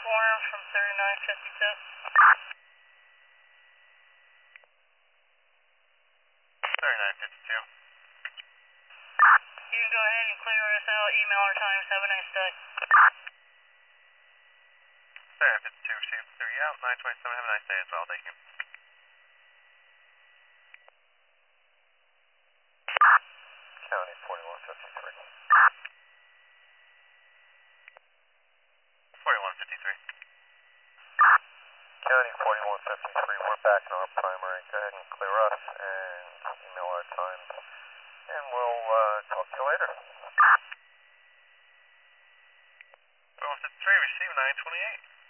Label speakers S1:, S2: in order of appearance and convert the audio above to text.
S1: Warren from 3952.
S2: 3952.
S1: You can go ahead and clear us out, email our times, have a nice day.
S2: 3952, receive 3 out, 927, have a nice day as well, thank you.
S3: County 4153.
S2: 4153.
S3: County 4153, we're back in our primary. Go ahead and clear us and email our times, and we'll talk to you later.
S2: 4153, receive 928.